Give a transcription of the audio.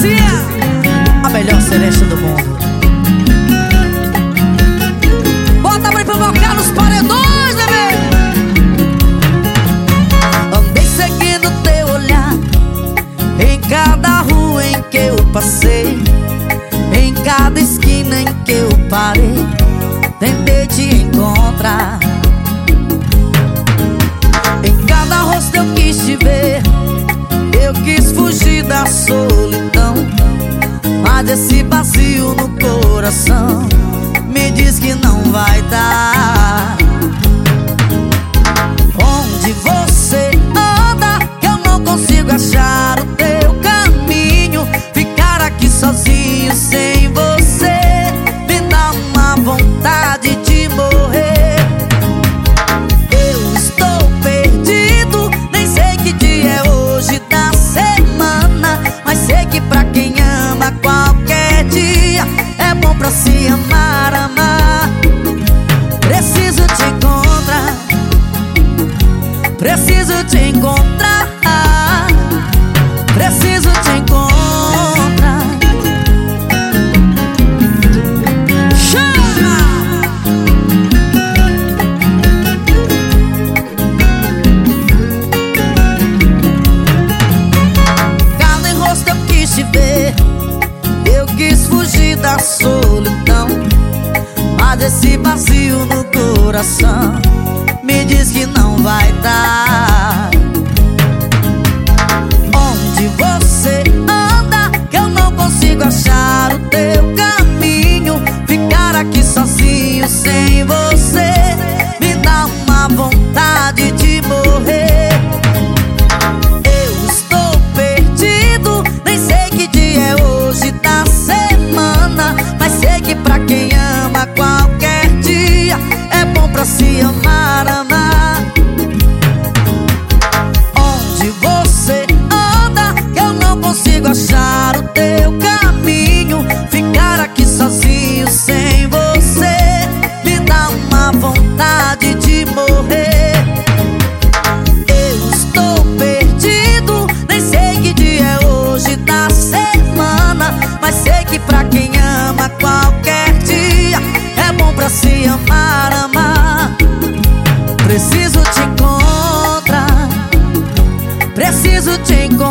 Garcia, a melhor seresta do mundo. Bota pra provocar nos paredões, bebê. Andei seguindo teu olhar em cada rua em que eu passei, em cada esquina em que eu parei. Tentei te encontrar, em cada rosto eu quis te ver. Eu quis fugir da solidão, mas esse vazio no coração me diz que não vai dar. Onde você anda, que eu não consigo achar o teu caminho. Ficar aqui sozinho sem você me dá uma vontade de morrer. Eu estou perdido, nem sei que dia é hoje da semana, mas sei que pra quem ama qualquer dia é bom pra se amar, amar. Preciso te encontrar, preciso te encontrar, preciso te encontrar. Chama! Cada enrosto eu quis te ver, eu quis fugir da solidão, mas esse vazio no coração me diz que não vai dar. Onde você anda, que eu não consigo achar o teu caminho. Ficar aqui sozinho sem você me dá uma vontade de morrer. Eu estou perdido, nem sei que dia é hoje da semana, mas sei que pra quem ama qualquer dia é bom pra se amar, amar. Onde você anda, que eu não consigo achar o teu caminho. Ficar aqui sozinho sem você me dá uma vontade de morrer. Eu estou perdido, nem sei que dia é hoje da semana, mas sei que pra quem ama qualquer dia é bom pra se amar, amar. Preciso te encontrar, preciso te encontrar.